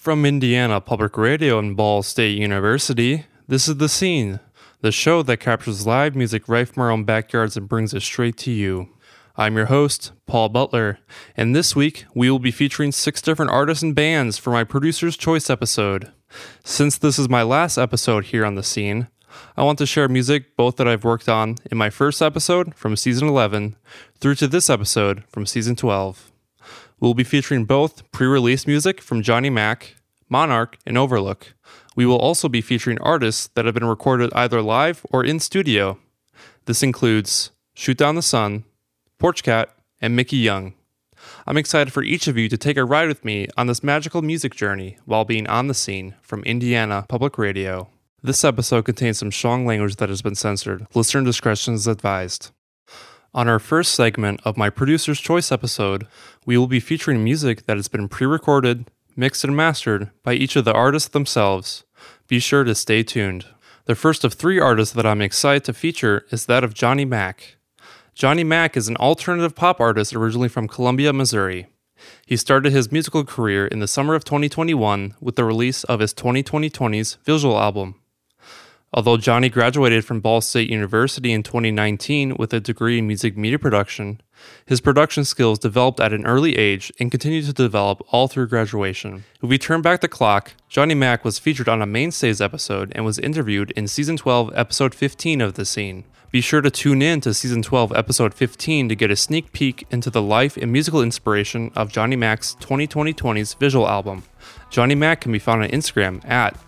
From Indiana Public Radio and Ball State University, this is The Scene, the show that captures live music right from our own backyards and brings it straight to you. I'm your host, Paul Butler, and this week we will be featuring 6 different artists and bands for my Producer's Choice episode. Since this is my last episode here on The Scene, I want to share music both that I've worked on in my first episode from Season 11 through to this episode from Season 12. We'll be featuring both pre-release music from Johnny Mac, Monarch, and Overlook. We will also be featuring artists that have been recorded either live or in studio. This includes Shoot Down the Sun, Porch Cat, and Mickey Young. I'm excited for each of you to take a ride with me on this magical music journey while being on The Scene from Indiana Public Radio. This episode contains some strong language that has been censored. Listener discretion is advised. On our first segment of my Producer's Choice episode, we will be featuring music that has been pre-recorded, mixed, and mastered by each of the artists themselves. Be sure to stay tuned. The first of 3 artists that I'm excited to feature is that of Johnny Mac. Johnny Mac is an alternative pop artist originally from Columbia, Missouri. He started his musical career in the summer of 2021 with the release of his 2020's visual album. Although Johnny graduated from Ball State University in 2019 with a degree in music media production, his production skills developed at an early age and continued to develop all through graduation. If we turn back the clock, Johnny Mac was featured on a Mainstays episode and was interviewed in Season 12, Episode 15 of The Scene. Be sure to tune in to Season 12, Episode 15 to get a sneak peek into the life and musical inspiration of Johnny Mac's 2020's visual album. Johnny Mac can be found on Instagram at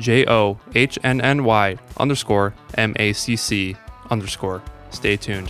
JOHNNY_MACC_. Stay tuned.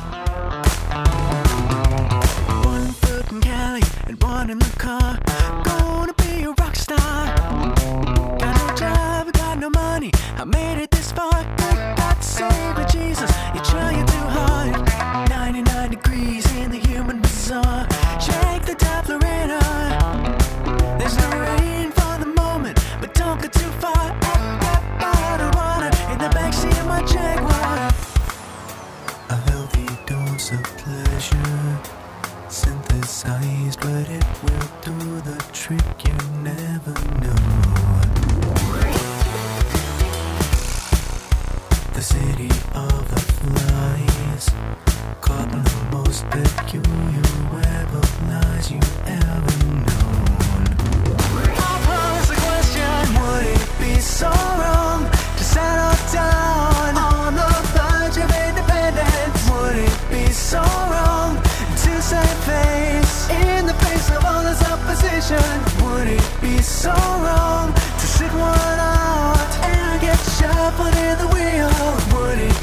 One foot in Cali and one in the car. Gonna be a rock star. Got no job, got no money. I made it this far. Got saved by Jesus. You're trying too hard. 99 degrees in the human bazaar. Check the Doppler radar. There's no rain for the moment, but don't go too far. Bottled water in the backseat of my Jaguar. A healthy dose of pleasure, synthesized, but it will do the trick. You never know. The city of the flies, caught in the most peculiar web of lies you ever known. I'll pose the question, would it be so wrong to settle down on the verge of independence? Would it be so wrong to save face in the face of all this opposition? Would it be so wrong to sit one out and get shuffled in the wheel? Would it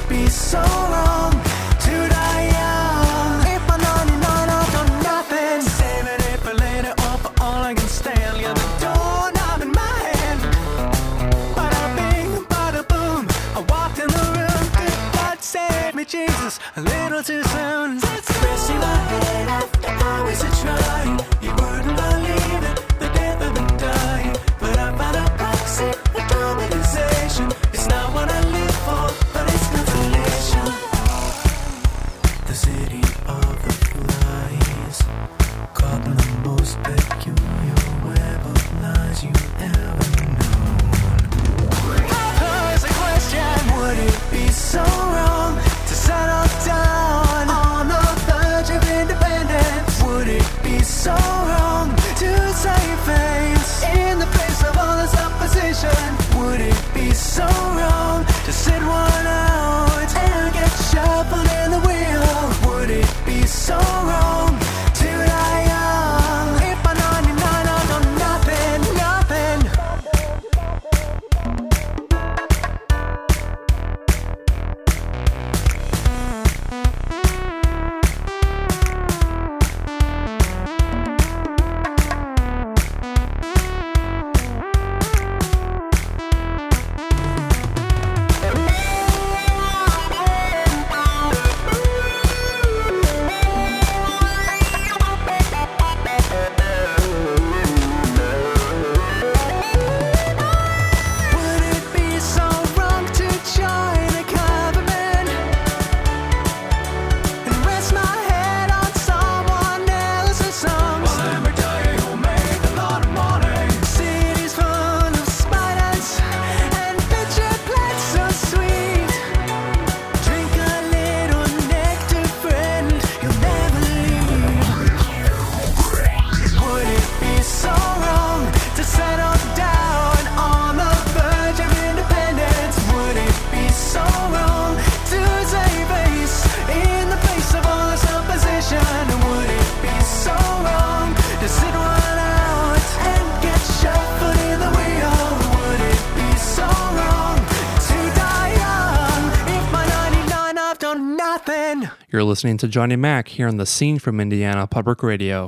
settle down on the verge of independence. Would it be so wrong to save face in the face of all this opposition? Would it be so wrong to sit one out and get shuffled in the wheel? Would it be so wrong to die young if my 99 I've done nothing? You're listening to Johnny Mac here on The Scene from Indiana Public Radio.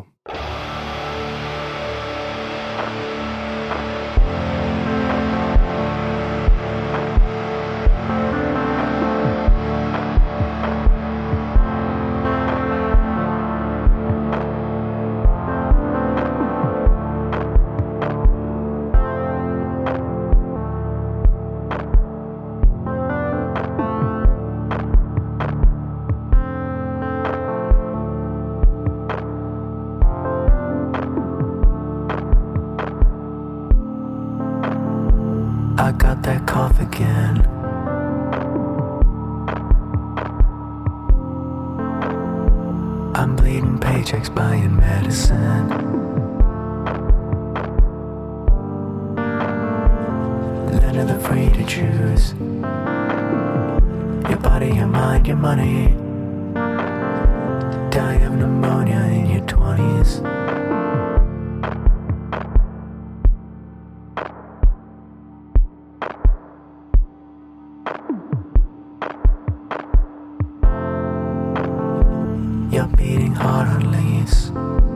I got that cough again. I'm bleeding paychecks buying medicine. None of the free to choose. Your body, your mind, your money. Die of pneumonia in your 20s. You're beating hard on lease.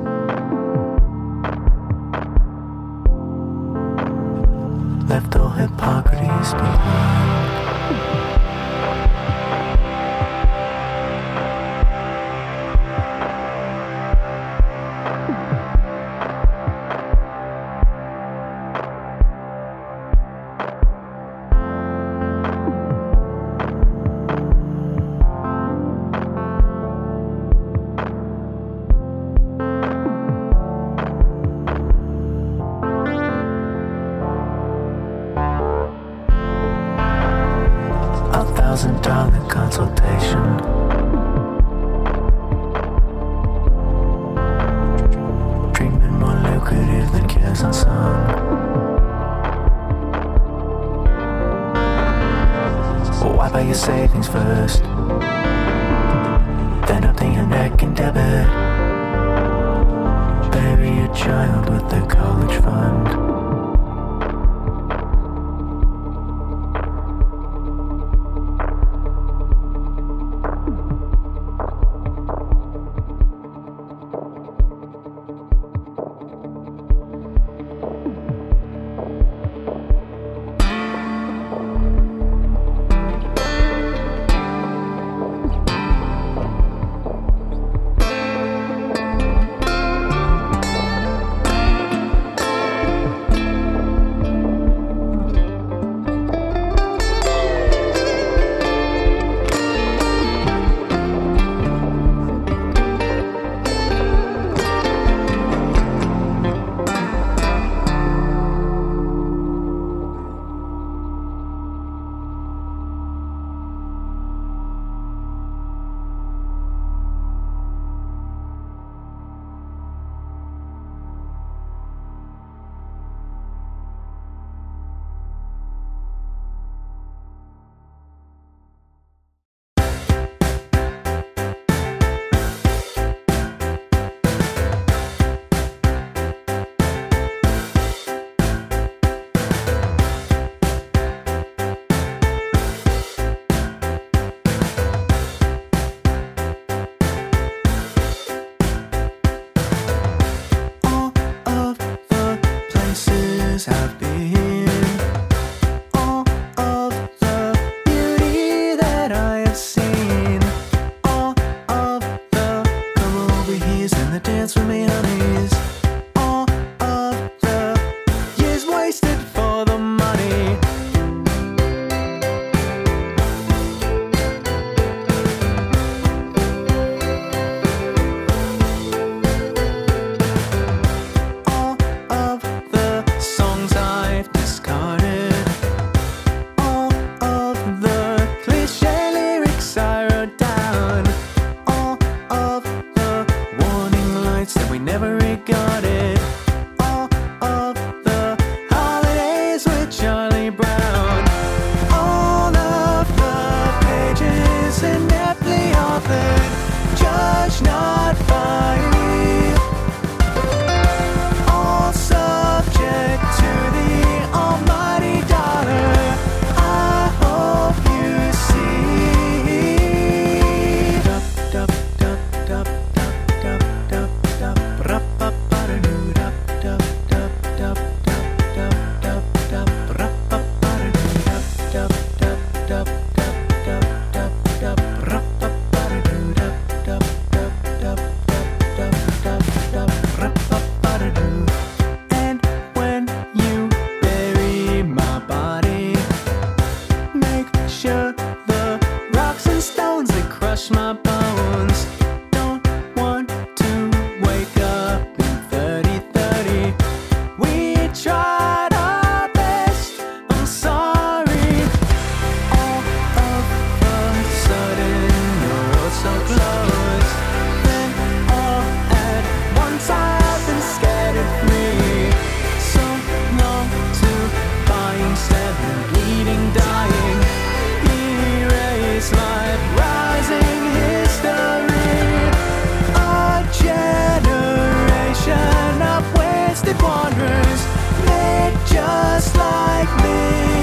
Left all Hippocrates behind. $1,000 consultation. Treatment more lucrative than cares unsung. Wipe out your savings first, then up to your neck in debit. Bury your child with the college fund. Have been all of the beauty that I have seen, all of the come over here's and the dance with me honeys, all of the years wasted for the money. All of the songs I tried our best. I'm sorry. All of a sudden, you're so close. Then all at once I've been scared of me. So long to buying, stabbing, bleeding, dying. Erase life, rising history. A generation of wasted wanderers, made just like me.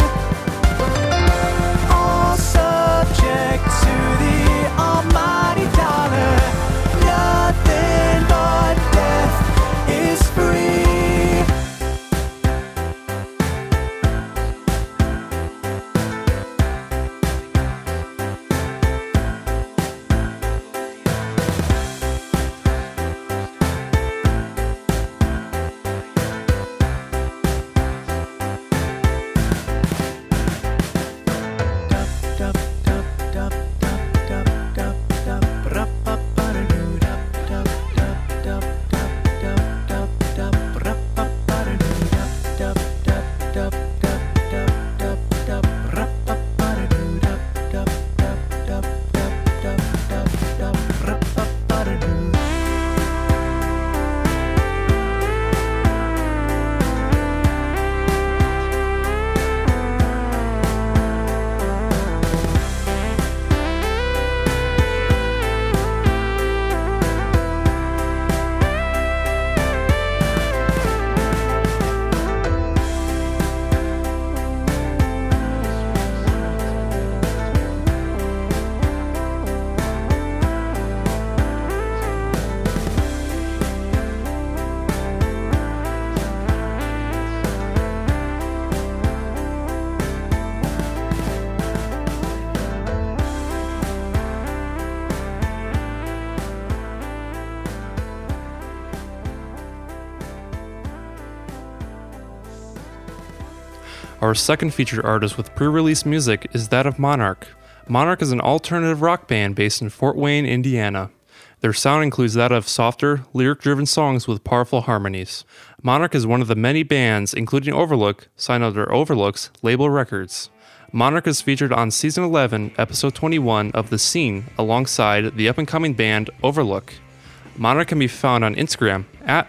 All subject to the almighty dollar. Nothing but death is free. Our second featured artist with pre-release music is that of Monarch. Monarch is an alternative rock band based in Fort Wayne, Indiana. Their sound includes that of softer, lyric-driven songs with powerful harmonies. Monarch is one of the many bands, including Overlook, signed under Overlook's label Records. Monarch is featured on Season 11, Episode 21 of The Scene, alongside the up-and-coming band Overlook. Monarch can be found on Instagram at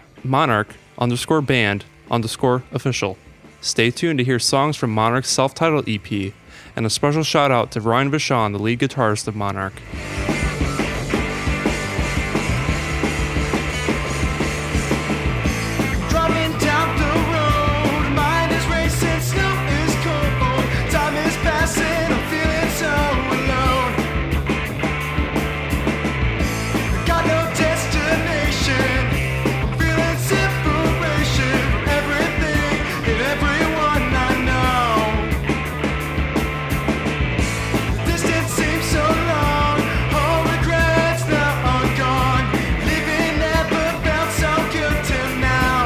monarch_band_official. Stay tuned to hear songs from Monarch's self-titled EP, and a special shout out to Ryan Vachon, the lead guitarist of Monarch. Driving down the road, mind is racing, snow is cold, time is passing, I'm feeling so alone. Got no destination, I'm feeling separation from everything and everyone I know. Distance seems so long, all regrets now are gone. Living never felt so good till now.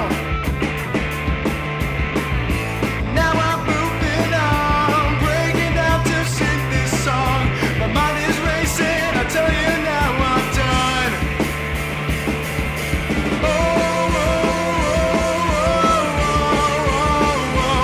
Now I'm moving on, breaking down to sing this song. My mind is racing, I tell you now I'm done. Oh, oh, oh, oh, oh, oh,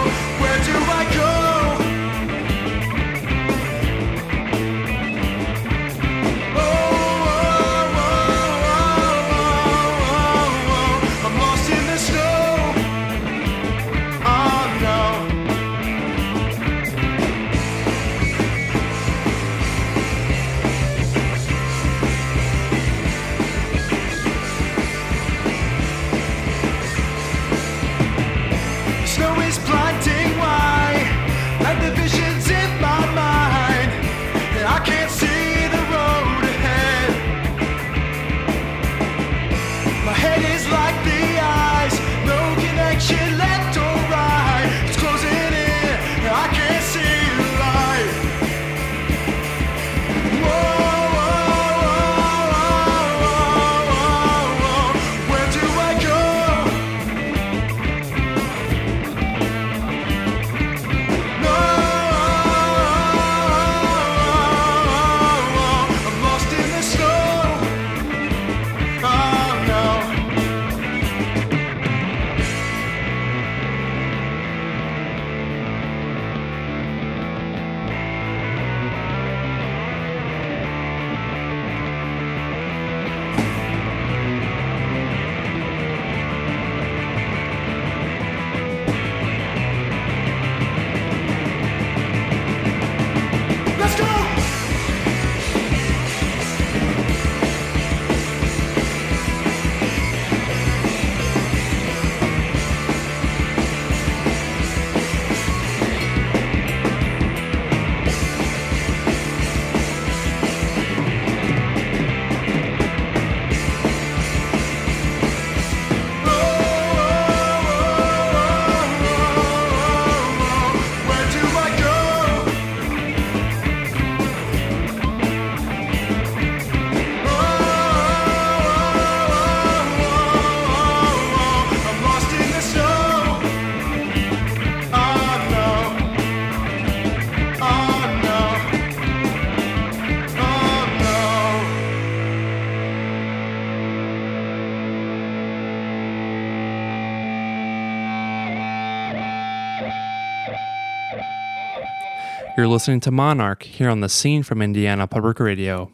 You're listening to Monarch here on The Scene from Indiana Public Radio.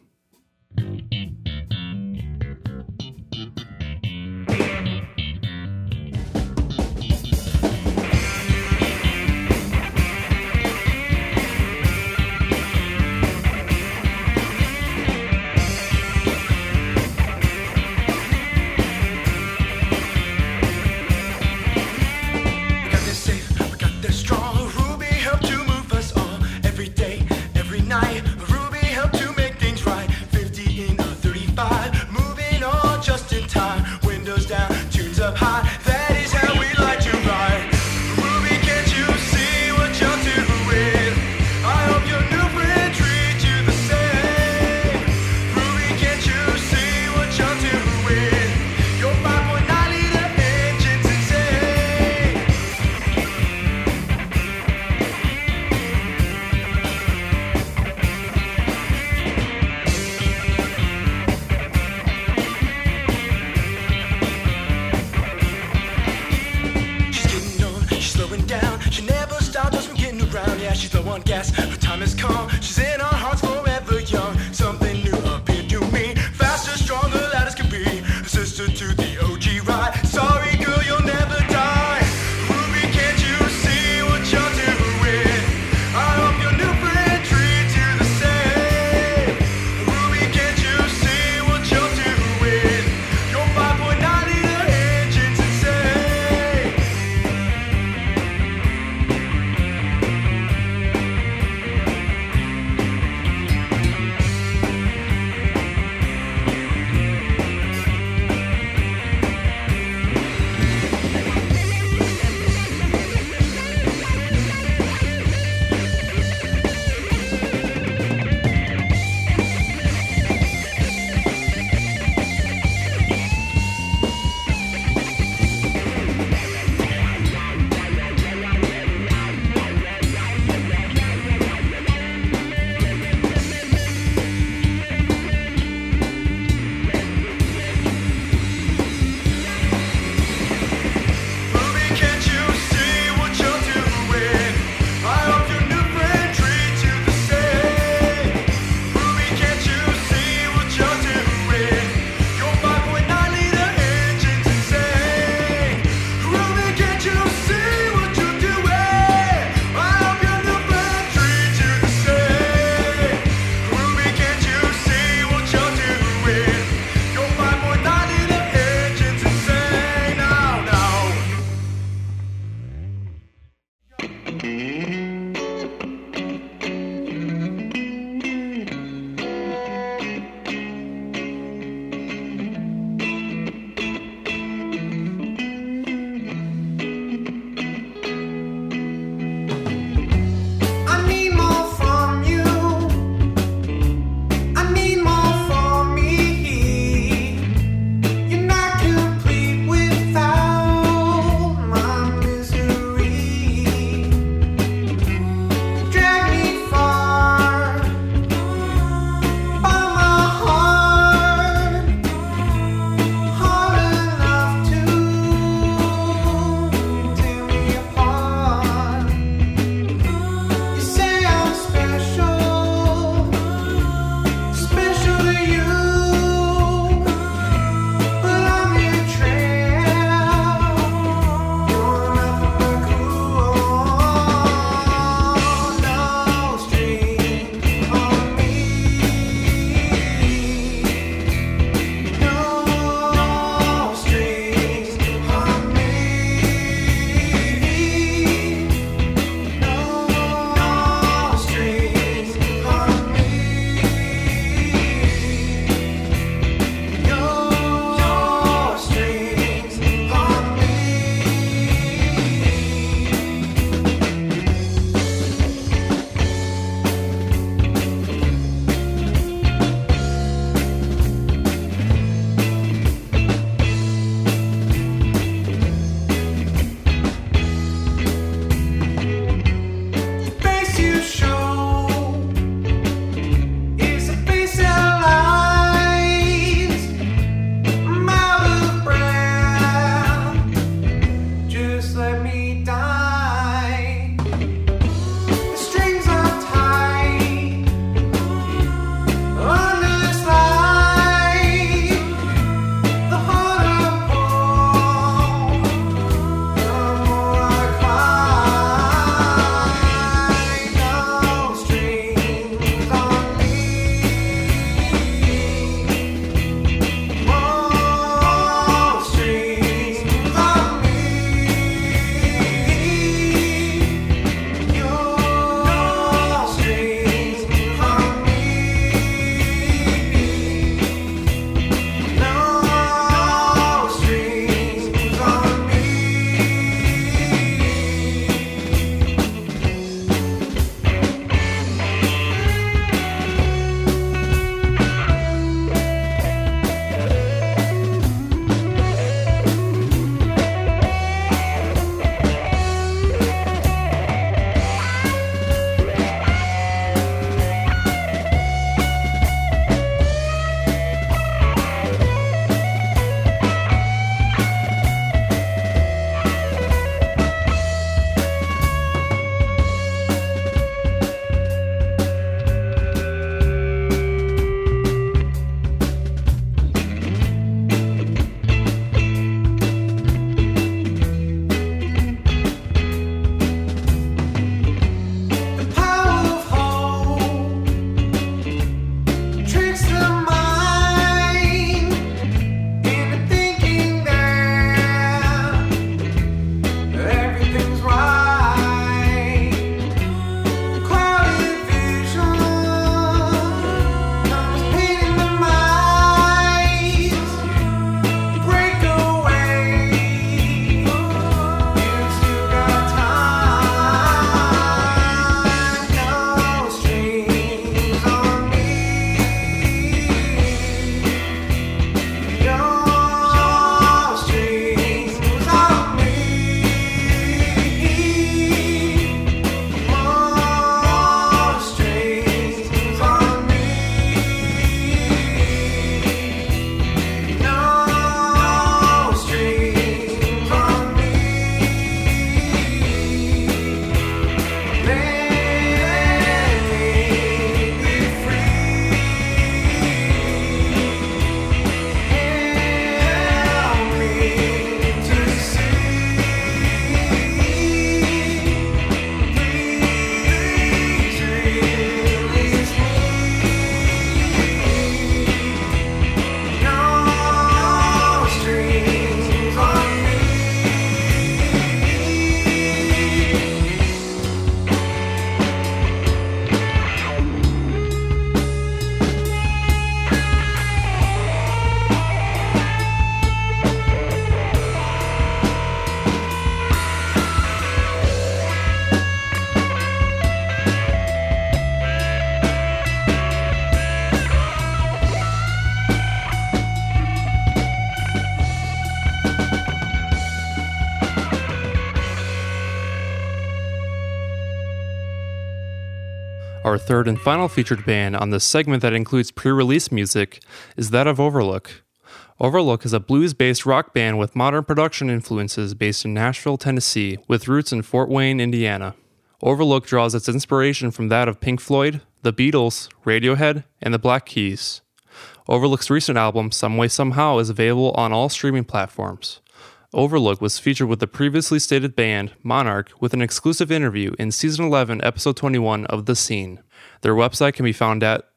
Our third and final featured band on this segment that includes pre-release music is that of Overlook. Overlook is a blues-based rock band with modern production influences based in Nashville, Tennessee, with roots in Fort Wayne, Indiana. Overlook draws its inspiration from that of Pink Floyd, The Beatles, Radiohead, and the Black Keys. Overlook's recent album, Some Way Somehow, is available on all streaming platforms. Overlook was featured with the previously stated band, Monarch, with an exclusive interview in Season 11, Episode 21 of The Scene. Their website can be found at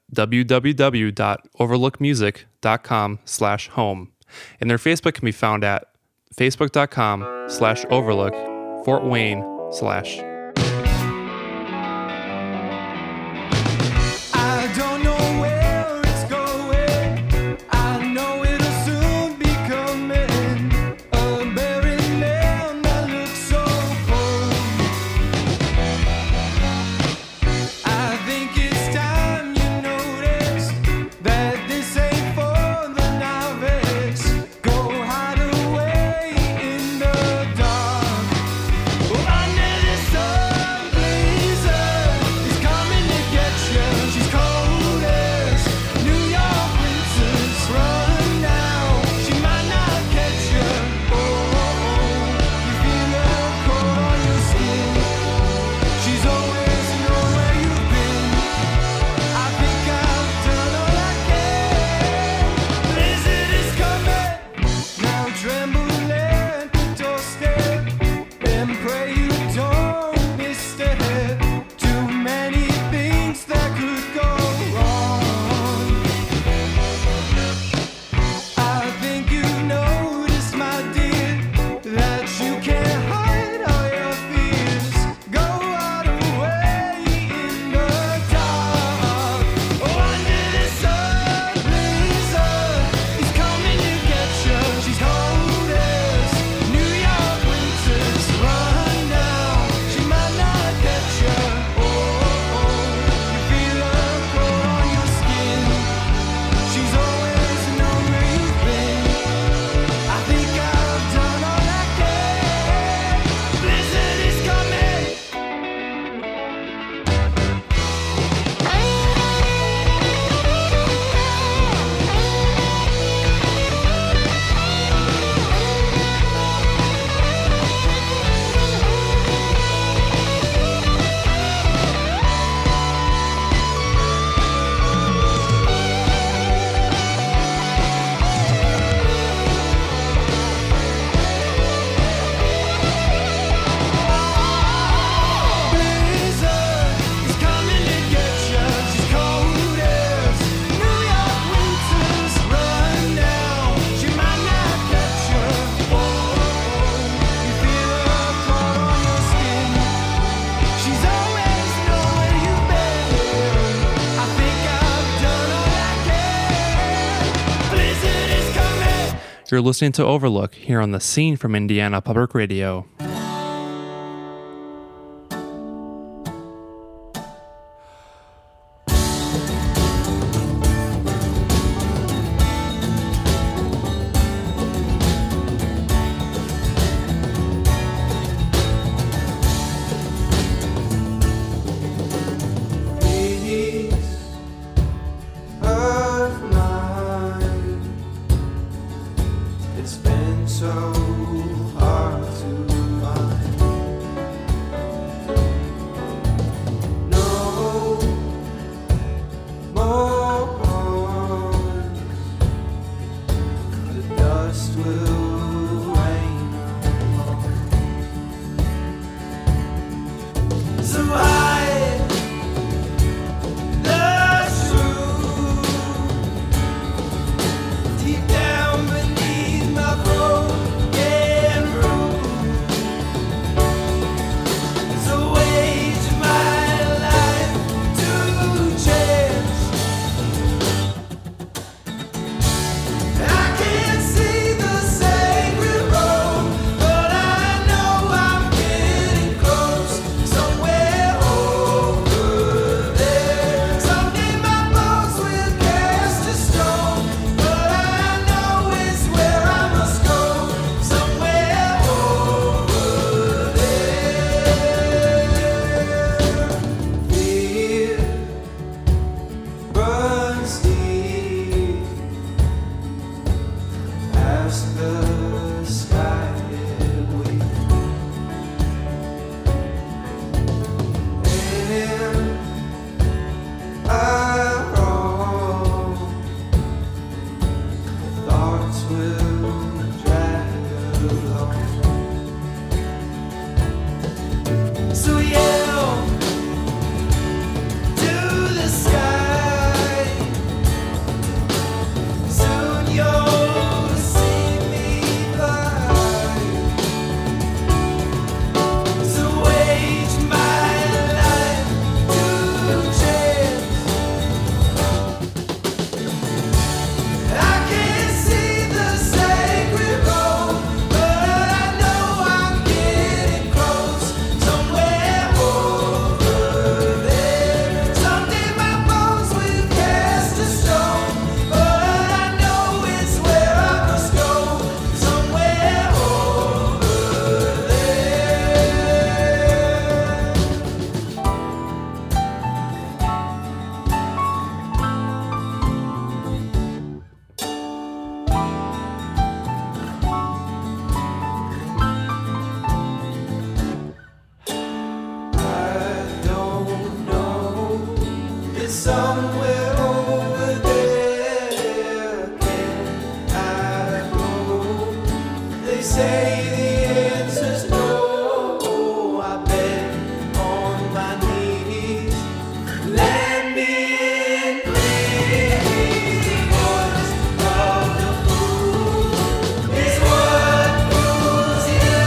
www.overlookmusic.com/home, and their Facebook can be found at facebook.com/overlook Fort Wayne/. I don't know where it's going. I know it'll soon be coming. A buried land that looks so cold. I think it's time you notice that this ain't for the novice. Go hide away in the dark. Under the sun blazer is coming to get you. She's cold as New York winters. Run now, she might not catch you. Oh, you feel her cold on your skin. She's always known where you've been. I think I've done all I can. Blizzard is coming. Now tremble at the doorstep and pray you don't miss the head. Too many things that could go wrong. I think you noticed, my dear, that you can't hide all your fears. Go out away in the dark. Oh, under the sun, blizzard is coming to get you. She's cold as New York winters. Run now, she might not catch you. Oh, you feel her cold on your skin. She's always known where you've been. I think I've done all I can. Blizzard is coming. Blizzard is coming to get you. She's cold as New York winters. Run now, she might not catch you. Oh, you feel her cold on your skin. She's always known where you've been. I think I've done all I can. Blizzard is coming. You're listening to Overlook here on The Scene from Indiana Public Radio. Peace of mind. It's been so hard to find. No more wars. The dust will rain alone. So hide the truth deep down beneath my broken roof. So wage my life to change. I can't see the sacred road, but I know I'm getting close. Somewhere somewhere over there. Can I go? They say the answer's no. I beg on my knees. Let me in, please. The voice of the fool is what fools you.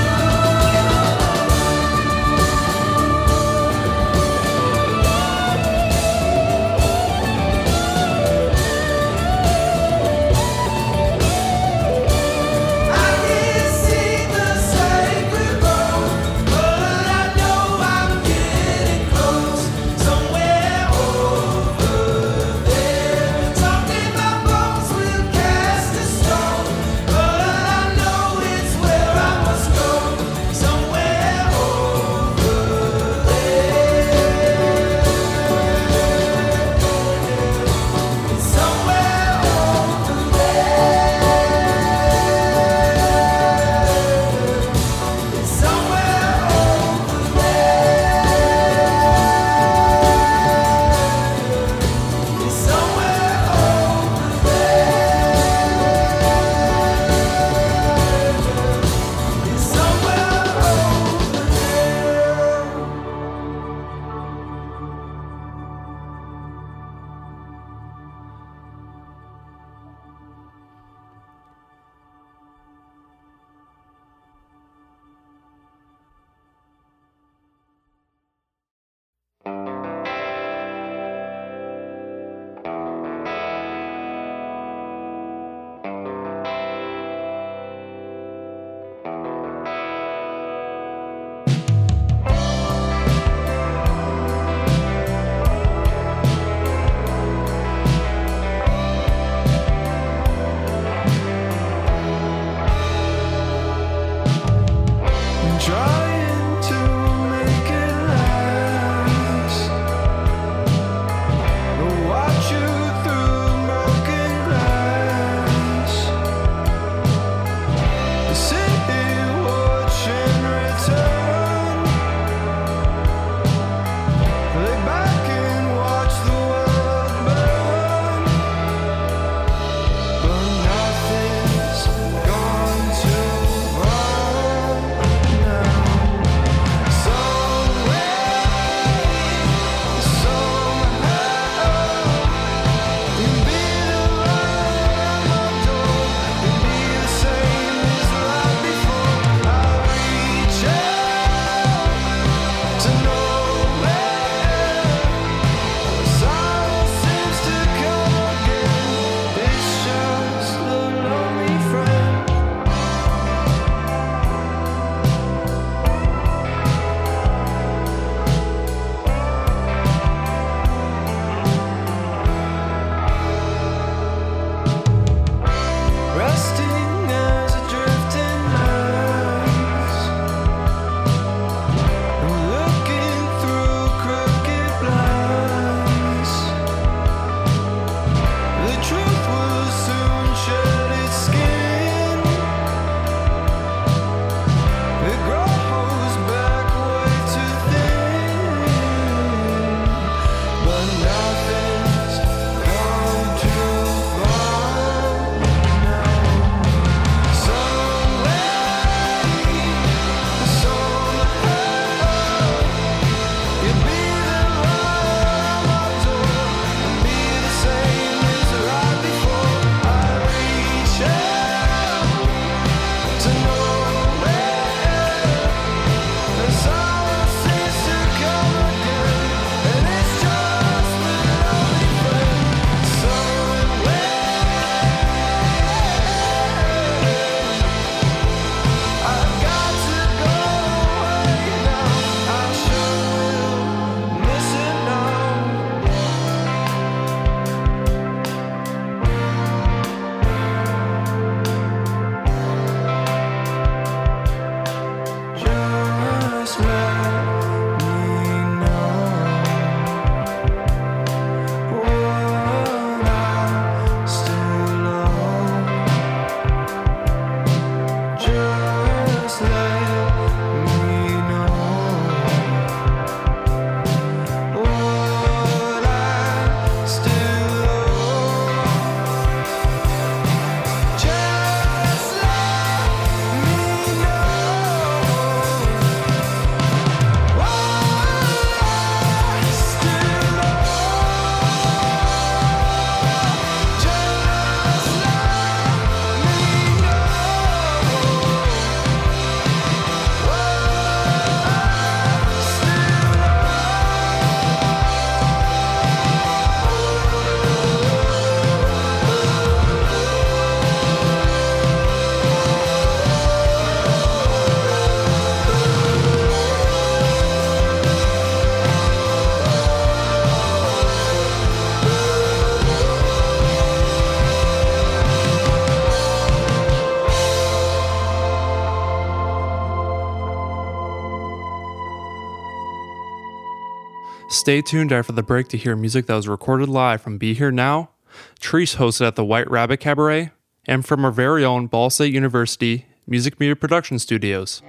Stay tuned after the break to hear music that was recorded live from Be Here Now, Trish hosted at the White Rabbit Cabaret, and from our very own Ball State University Music Media Production Studios.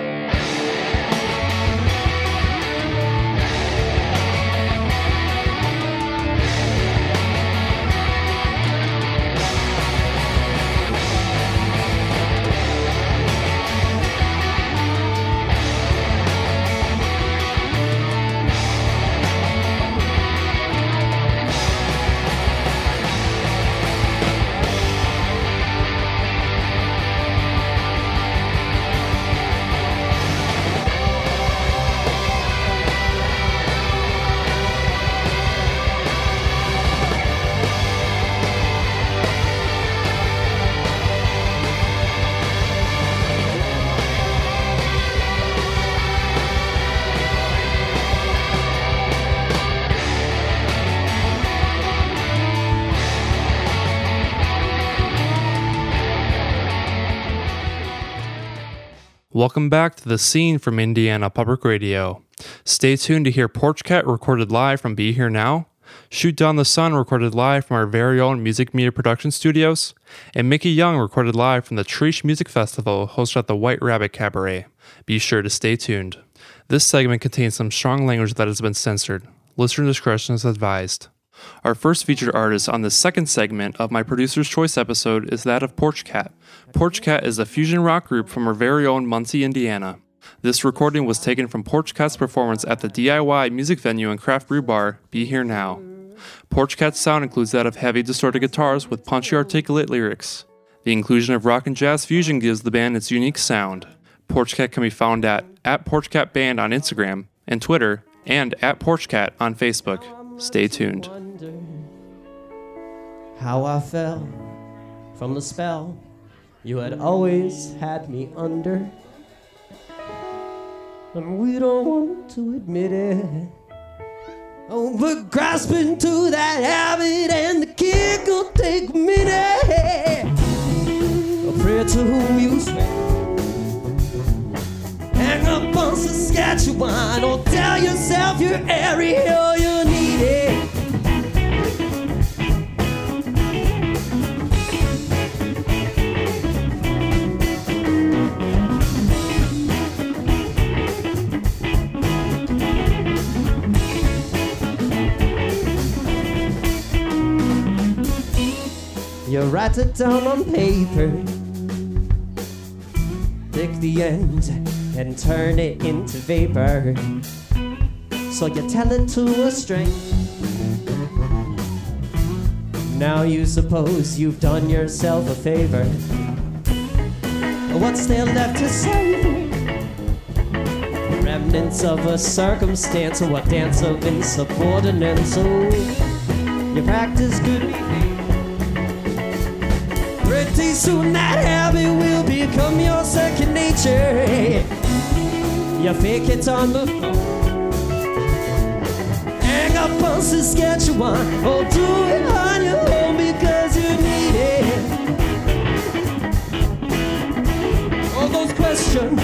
Welcome back to The Scene from Indiana Public Radio. Stay tuned to hear Porch Cat recorded live from Be Here Now, Shoot Down the Sun recorded live from our very own Music Media Production Studios, and Mickey Young recorded live from the Trish Music Festival hosted at the White Rabbit Cabaret. Be sure to stay tuned. This segment contains some strong language that has been censored. Listener discretion is advised. Our first featured artist on the second segment of my Producer's Choice episode is that of Porch Cat. Porch Cat is a fusion rock group from our very own Muncie, Indiana. This recording was taken from Porch Cat's performance at the DIY music venue and craft brew bar, Be Here Now. Porch Cat's sound includes that of heavy distorted guitars with punchy articulate lyrics. The inclusion of rock and jazz fusion gives the band its unique sound. Porch Cat can be found at Porch Cat Band on Instagram and Twitter, and at Porch Cat on Facebook. Stay tuned. How I fell from the spell you had always had me under, and we don't want to admit it. Oh, but grasping to that habit and the kick will take a minute. A prayer to whom you swear, hang up on Saskatchewan, or tell yourself you're airy, all you need it. You write it down on paper, pick the end and turn it into vapor. So you tell it to a string. Now you suppose you've done yourself a favor. What's there left to say? Remnants of a circumstance, or a dance of insubordinance. Oh, you practice good behavior. Pretty soon that habit will become your second nature. You fake it on the phone, hang up on Saskatchewan, or do it on your own because you need it. All those questions,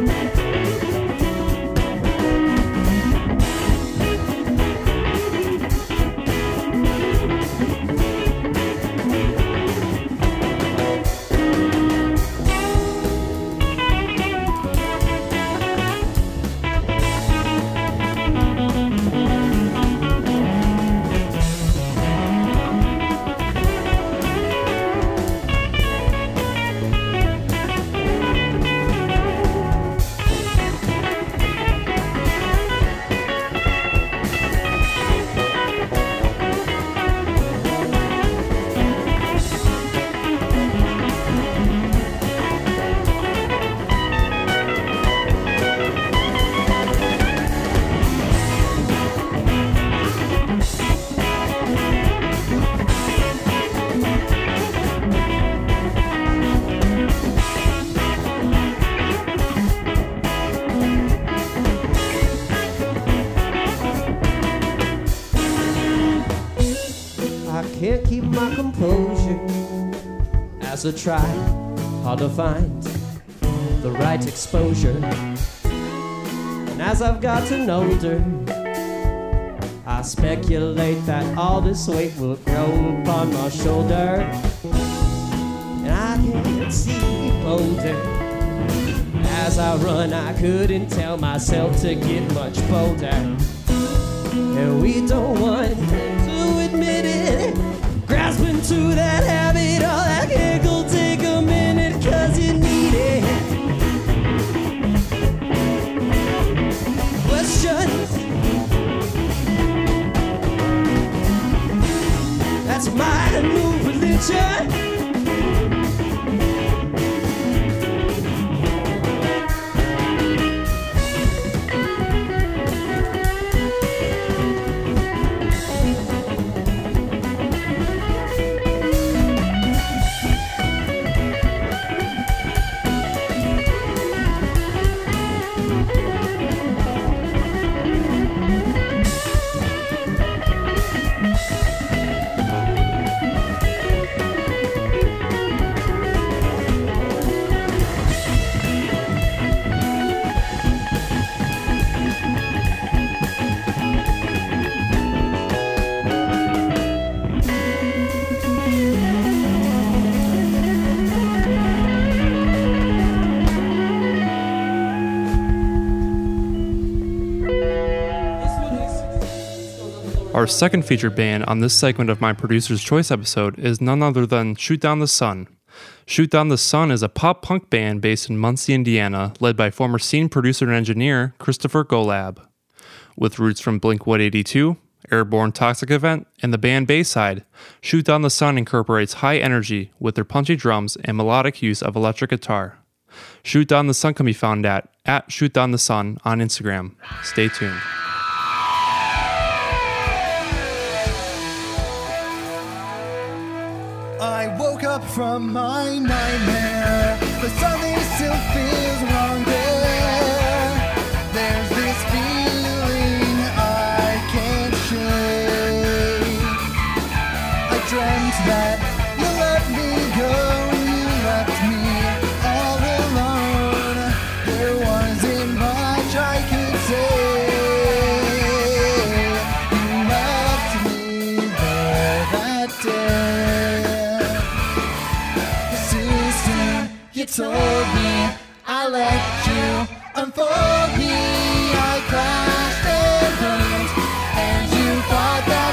can't keep my composure as I try hard to find the right exposure. And as I've gotten older, I speculate that all this weight will grow upon my shoulder, and I can't see closer. As I run, I couldn't tell myself to get much bolder. And we don't want to admit it, grasping to that habit, all that giggle take a minute, cause you need it. Questions, that's my new religion. Our second featured band on this segment of my Producer's Choice episode is none other than Shoot Down the Sun. Shoot Down the Sun is a pop-punk band based in Muncie, Indiana, led by former scene producer and engineer Christopher Golab. With roots from Blink-182, Airborne Toxic Event, and the band Bayside, Shoot Down the Sun incorporates high energy with their punchy drums and melodic use of electric guitar. Shoot Down the Sun can be found at Shoot Down the Sun on Instagram. Stay tuned. I woke up from my nightmare, but something still feels wrong there. There's this feeling I can't shake. I dreamt that you let me go, you left me all alone. There wasn't much I could say. You left me there that day. You told me I let you unfold me. I crashed and burned, and you fought that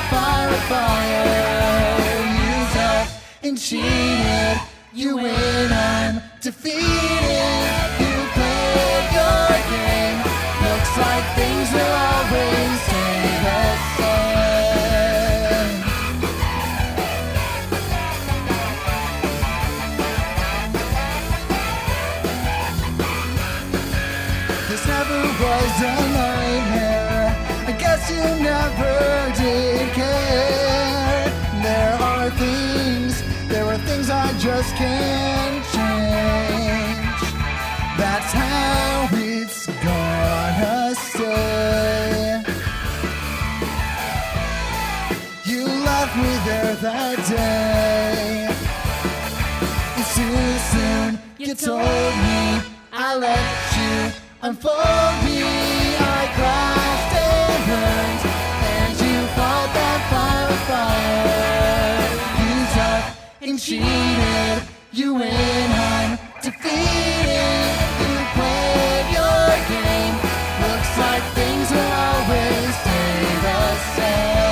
fire. Used up and cheated. You went undefeated. You played your game. Looks like things will always stay the same. This never was a nightmare. I guess you never did care. There were things I just can't change. That's how it's gonna stay. You left me there that day. It's too soon. You told me I let you unfold me. I crashed and burned, and you fought that fire. Used up and cheated. You went undefeated. You played your game. Looks like things will always stay the same.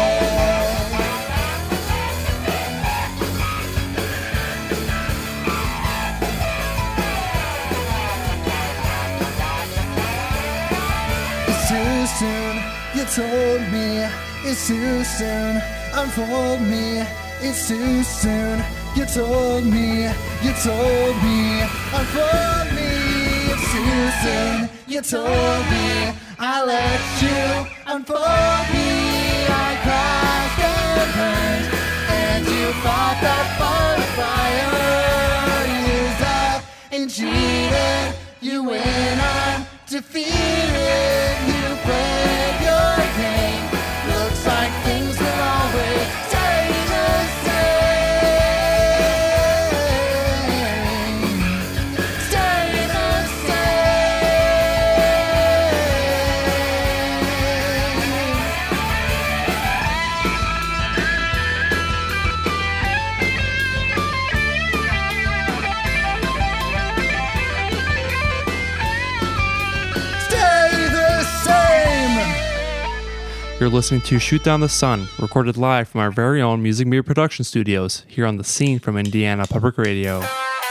Too soon, you told me. It's too soon, unfold me. It's too soon, you told me. You told me, unfold me. It's too soon, you told me. I let you unfold me. I crashed and burned, and you fought that fire. Used up and cheated. You went undefeated. You played your game. Looks like things will always stay the same. Stay the same. You're listening to Shoot Down the Sun, recorded live from our very own Music Media production studios here on The Scene from Indiana Public Radio.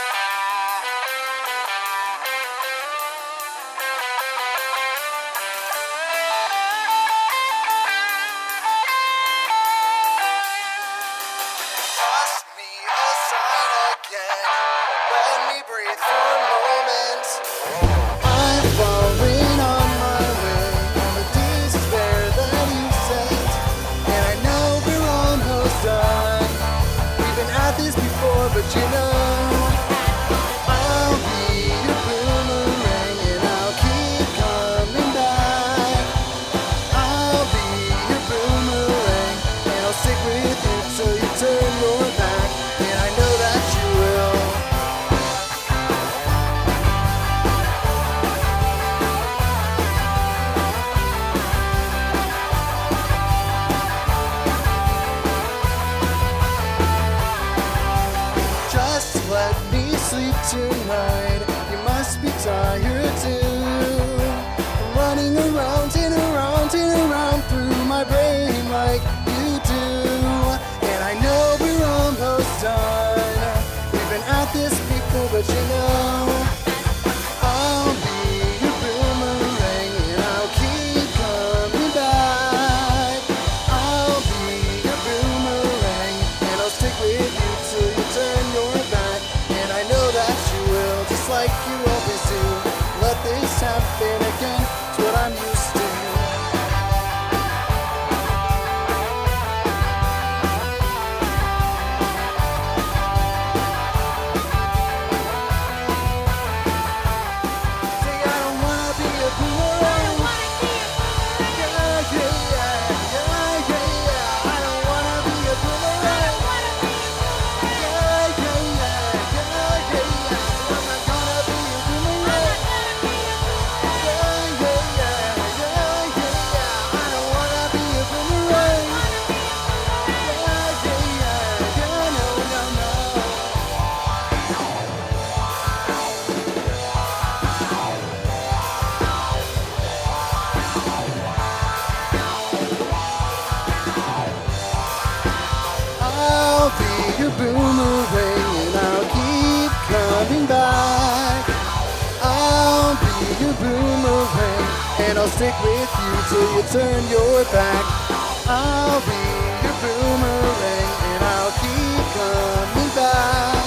I'll stick with you till you turn your back. I'll be your boomerang and I'll keep coming back.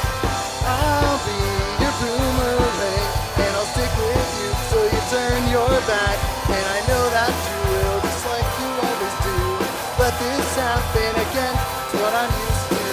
I'll be your boomerang and I'll stick with you till you turn your back. And I know that you will, just like you always do. Let this happen again, it's what I'm used to.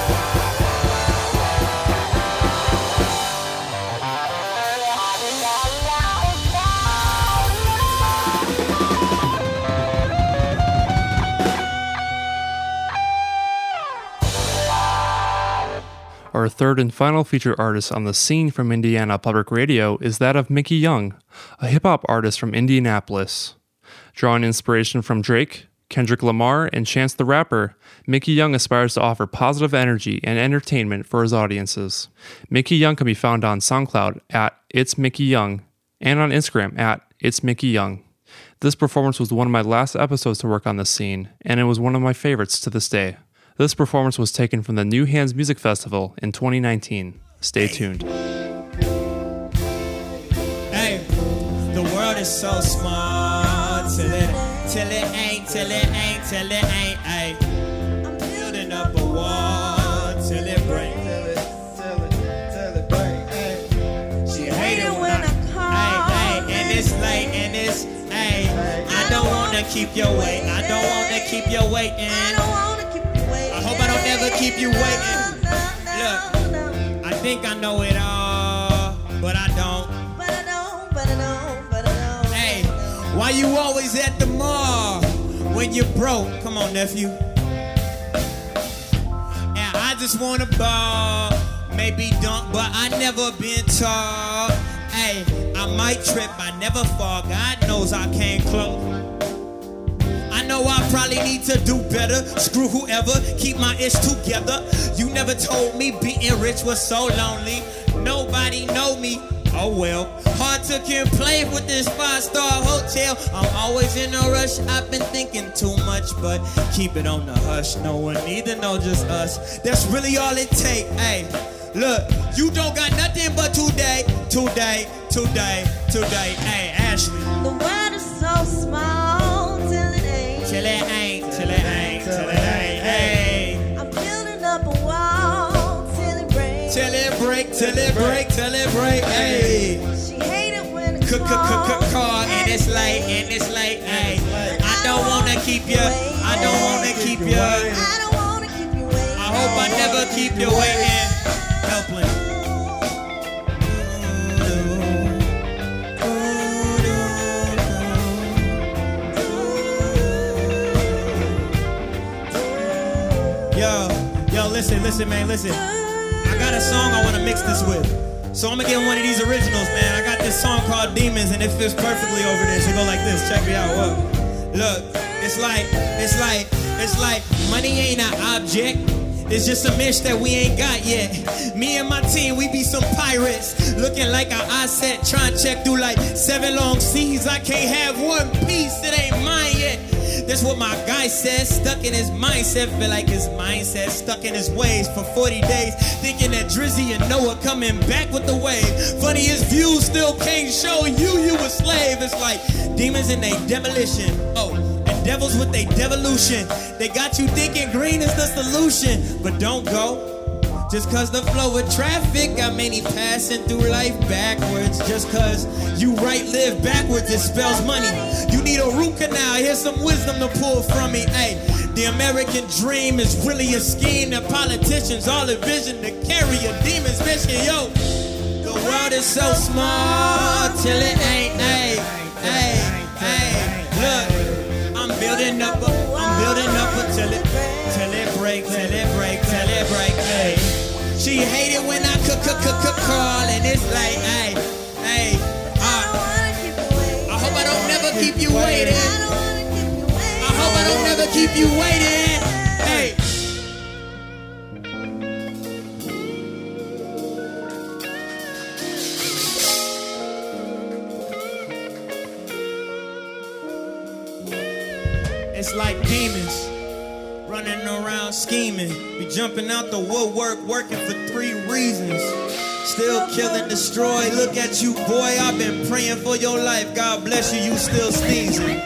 Our third and final featured artist on The Scene from Indiana Public Radio is that of Mickey Young, a hip-hop artist from Indianapolis. Drawing inspiration from Drake, Kendrick Lamar, and Chance the Rapper, Mickey Young aspires to offer positive energy and entertainment for his audiences. Mickey Young can be found on SoundCloud at It's Mickey Young and on Instagram at It's Mickey Young. This performance was one of my last episodes to work on The Scene, and it was one of my favorites to this day. This performance was taken from the New Hands Music Festival in 2019. Stay tuned. Hey, the world is so small till it ain't. Ay. I'm building up a wall till it breaks. She hate it when I call. Ay, and it's late and it's I don't wanna keep you waiting. I don't wanna keep you waiting. I hope I don't ever keep you waiting. Look, I think I know it all, but I don't. Hey, why you always at the mall when you're broke? Come on, nephew. And I just wanna ball, maybe dunk, but I never been tall. Hey, I might trip, I never fall. God knows I can't close. I know I probably need to do better. Screw whoever, keep my ish together. You never told me being rich was so lonely. Nobody know me, Oh well, hard to complain with this 5-star hotel. I'm always in a rush, I've been thinking too much, but keep it on the hush. No one need to know, just us. That's really all it take. Hey, look, you don't got nothing but today. Hey, Ashley. The world is so small till it ain't. Till it ain't. Hey, I'm building up a wall till it breaks. till it break. Hey. She hate it when it's Call and it's late. Hey, I don't wanna keep you. I don't wanna keep you waiting. I hope I never keep you waiting. Helpling. Yo, listen, man, listen. I got a song I want to mix this with. So I'm going to get one of these originals, man. I got this song called Demons, and it fits perfectly over this. It go like this. Check me out. What? Look, it's like money ain't an object. It's just a mish that we ain't got yet. Me and my team, we be some pirates. Looking like an asset, trying to check through like 7 long seas. I can't have one piece, it ain't mine yet. That's what my guy says, stuck in his mindset. Feel like his mindset stuck in his ways for 40 days. Thinking that Drizzy and Noah coming back with the wave. Funniest view, still can't show you a slave. It's like demons in they demolition. Oh, and devils with they devolution. They got you thinking green is the solution. But don't go. Just cause the flow of traffic got many passing through life backwards. Just cause you live backwards, it spells money. You need a root canal, here's some wisdom to pull from me. Hey, the American dream is really a scheme that politicians all envision to carry a demon's mission. Yo, the world is so small till it ain't. Hey, look, I'm building up until it breaks. Hey. She hate it when I call and it's like, hey, I hope I don't never keep you waiting. I hope I don't never keep you waiting. Hey. It's like demons running around scheming. We jumping out the woodwork, working for 3 reasons. Still kill and destroy. Look at you, boy. I've been praying for your life. God bless you. You still sneezing.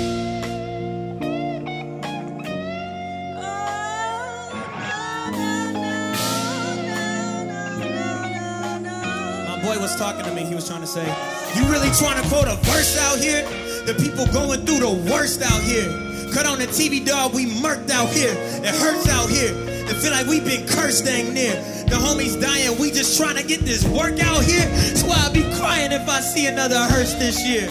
My boy was talking to me. He was trying to say, you really trying to quote a verse out here? The people going through the worst out here. Cut on the TV, dog, we murked out here. It hurts out here. It feel like we been cursed dang near. The homies dying, we just trying to get this work out here. That's why I be crying if I see another hearse this year.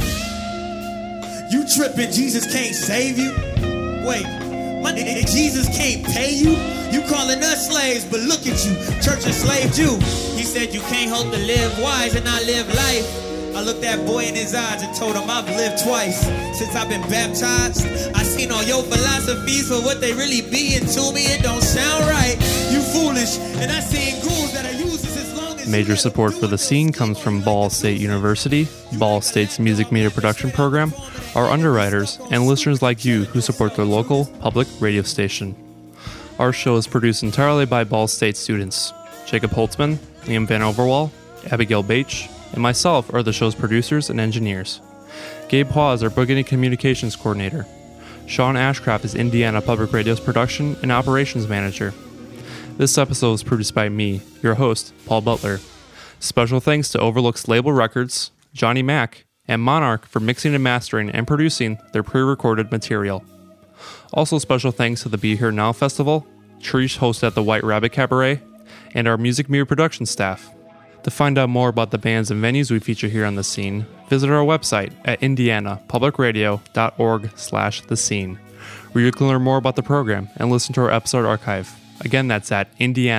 You tripping, Jesus can't save you? Wait, my nigga, Jesus can't pay you? You calling us slaves, but look at you, church enslaved you. He said you can't hope to live wise and not live life. I looked that boy in his eyes and told him I've lived twice since I've been baptized. I seen all your philosophies for what they really be, and to me it don't sound right. You foolish, and I seen ghouls that are useless as long as. Major support for the scene comes from Ball State University, Ball State's music media production program, our underwriters, and listeners like you who support their local public radio station. Our show is produced entirely by Ball State students. Jacob Holtzman, Liam Van Overwall, Abigail Bache, and myself are the show's producers and engineers. Gabe Hua is our booking and communications coordinator. Sean Ashcraft is Indiana Public Radio's production and operations manager. This episode was produced by me, your host, Paul Butler. Special thanks to Overlook's Label Records, Johnny Mack, and Monarch for mixing and mastering and producing their pre-recorded material. Also special thanks to the Be Here Now Festival, Trish hosted at the White Rabbit Cabaret, and our music media production staff. To find out more about the bands and venues we feature here on The Scene, visit our website at indianapublicradio.org/The Scene, where you can learn more about the program and listen to our episode archive. Again, that's at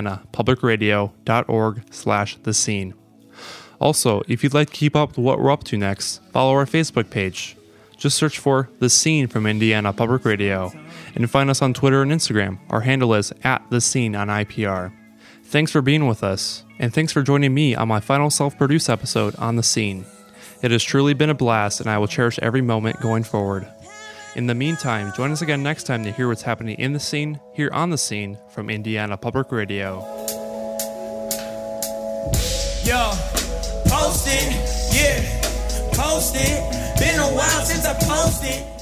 indianapublicradio.org/The Scene. Also, if you'd like to keep up with what we're up to next, follow our Facebook page. Just search for The Scene from Indiana Public Radio, and find us on Twitter and Instagram. Our handle is @The Scene on IPR. Thanks for being with us, and thanks for joining me on my final self-produced episode on The Scene. It has truly been a blast, and I will cherish every moment going forward. In the meantime, join us again next time to hear what's happening in the scene, here on The Scene, from Indiana Public Radio. Yo, post it, yeah, post it. Been a while since I posted.